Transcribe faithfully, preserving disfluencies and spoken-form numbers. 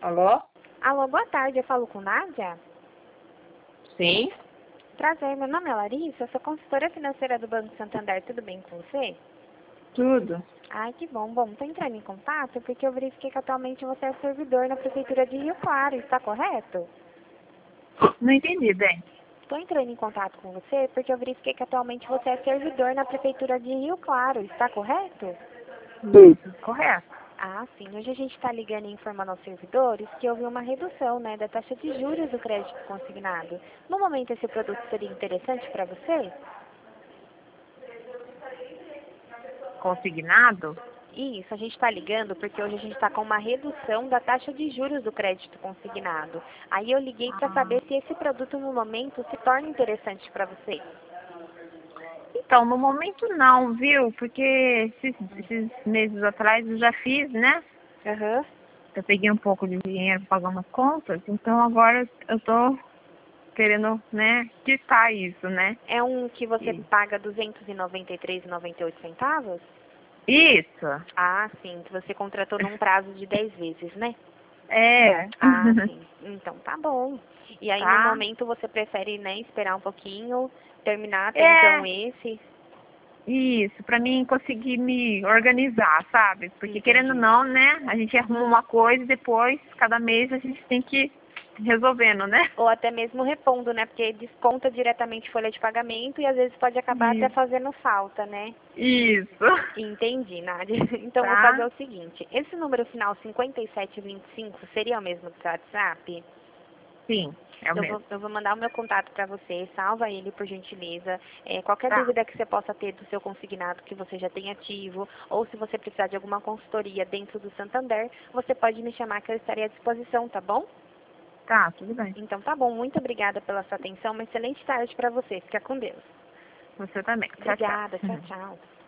Alô? Alô, boa tarde, eu falo com Nádia? Sim? Prazer, meu nome é Larissa, eu sou consultora financeira do Banco Santander, tudo bem com você? Tudo. Ai, que bom. Bom, tô entrando em contato porque eu verifiquei que atualmente você é servidor na Prefeitura de Rio Claro, está correto? Não entendi, bem. Estou entrando em contato com você porque eu verifiquei que atualmente você é servidor na Prefeitura de Rio Claro, está correto? Isso, correto. Ah, sim. Hoje a gente está ligando e informando aos servidores que houve uma redução, né, da taxa de juros do crédito consignado. No momento, esse produto seria interessante para você? Consignado? Isso, a gente está ligando porque hoje a gente está com uma redução da taxa de juros do crédito consignado. Aí eu liguei para Ah. saber se esse produto no momento se torna interessante para você. Então, no momento não, viu? Porque esses, esses meses atrás eu já fiz, né? Aham. Eu peguei um pouco de dinheiro para pagar umas contas, então agora eu tô querendo, né, quitar isso, né? É um que você E- paga duzentos e noventa e três reais e noventa e oito centavos? Isso. Ah, sim, que você contratou num prazo de dez vezes, né? É. Ah, sim. Então tá bom. E aí no Tá? momento você prefere, né, esperar um pouquinho, terminar até então É. esse? Isso, pra mim conseguir me organizar, sabe? Porque querendo ou Entendi. não, né? A gente arruma uma coisa e depois, cada mês, a gente tem que ir resolvendo, né? Ou até mesmo repondo, né? Porque desconta diretamente folha de pagamento e às vezes pode acabar até Isso. fazendo falta, né? Isso. Entendi, Nádia. Então vou fazer Tá? o seguinte. Esse número final cinquenta e sete vinte e cinco seria o mesmo do seu WhatsApp? Sim, é o Eu vou, mesmo. eu vou mandar o meu contato para você, salva ele por gentileza. É, qualquer Tá. dúvida que você possa ter do seu consignado que você já tem ativo, ou se você precisar de alguma consultoria dentro do Santander, você pode me chamar que eu estarei à disposição, tá bom? Tá, tudo bem. Então tá bom, muito obrigada pela sua atenção, uma excelente tarde para você. Fica com Deus. Você também. Tchau, Obrigada, tchau, tchau. tchau.